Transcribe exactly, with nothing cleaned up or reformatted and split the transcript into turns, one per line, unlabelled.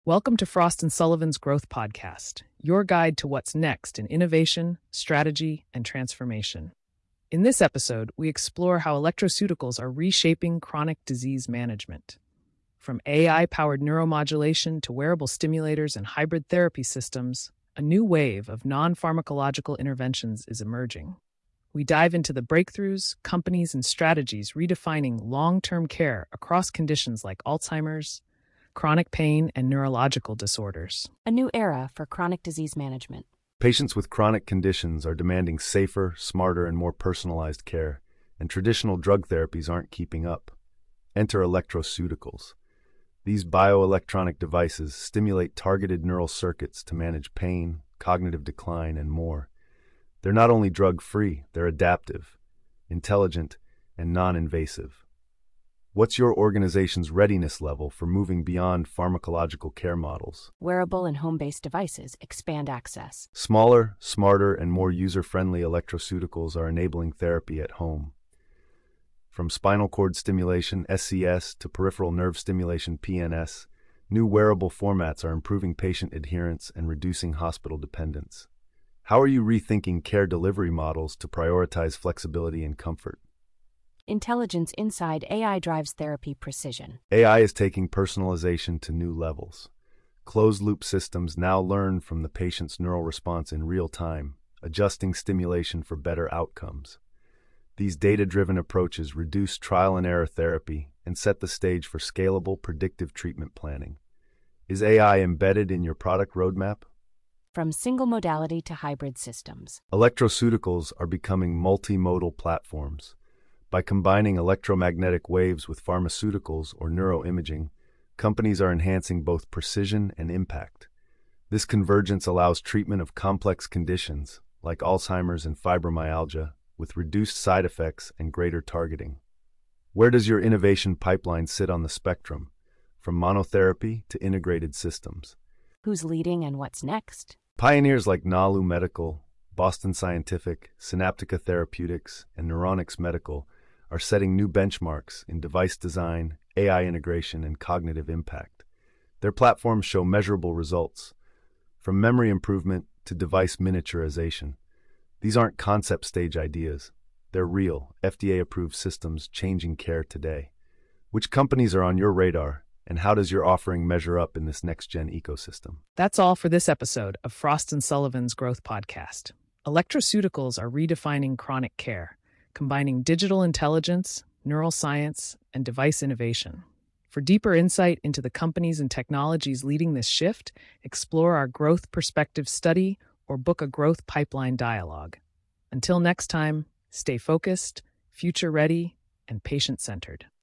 Welcome to Frost and Sullivan's Growth Podcast, your guide to what's next in innovation, strategy, and transformation. In this episode, we explore how electroceuticals are reshaping chronic disease management. From A I-powered neuromodulation to wearable stimulators and hybrid therapy systems, a new wave of non-pharmacological interventions is emerging. We dive into the breakthroughs, companies, and strategies redefining long-term care across conditions like Alzheimer's, chronic pain, and neurological disorders.
A new era for chronic disease management.
Patients with chronic conditions are demanding safer, smarter, and more personalized care, and traditional drug therapies aren't keeping up. Enter electroceuticals. These bioelectronic devices stimulate targeted neural circuits to manage pain, cognitive decline, and more. They're not only drug-free, they're adaptive, intelligent, and non-invasive. What's your organization's readiness level for moving beyond pharmacological care models?
Wearable and home-based devices expand access.
Smaller, smarter, and more user-friendly electroceuticals are enabling therapy at home. From spinal cord stimulation, S C S, to peripheral nerve stimulation, P N S, new wearable formats are improving patient adherence and reducing hospital dependence. How are you rethinking care delivery models to prioritize flexibility and comfort?
Intelligence inside A I drives therapy precision.
A I is taking personalization to new levels. Closed-loop systems now learn from the patient's neural response in real time, adjusting stimulation for better outcomes. These data-driven approaches reduce trial-and-error therapy and set the stage for scalable, predictive treatment planning. Is A I embedded in your product roadmap?
From single modality to hybrid systems.
Electroceuticals are becoming multimodal platforms. By combining electromagnetic waves with pharmaceuticals or neuroimaging, companies are enhancing both precision and impact. This convergence allows treatment of complex conditions, like Alzheimer's and fibromyalgia, with reduced side effects and greater targeting. Where does your innovation pipeline sit on the spectrum, from monotherapy to integrated systems?
Who's leading and what's next?
Pioneers like Nalu Medical, Boston Scientific, Synaptica Therapeutics, and Neuronix Medical are setting new benchmarks in device design, A I integration, and cognitive impact. Their platforms show measurable results, from memory improvement to device miniaturization. These aren't concept stage ideas. They're real, F D A-approved systems changing care today. Which companies are on your radar, and how does your offering measure up in this next-gen ecosystem?
That's all for this episode of Frost and Sullivan's Growth Podcast. Electroceuticals are redefining chronic care, combining digital intelligence, neural science, and device innovation. For deeper insight into the companies and technologies leading this shift, explore our Growth Perspective study or book a Growth Pipeline dialogue. Until next time, stay focused, future-ready, and patient-centered.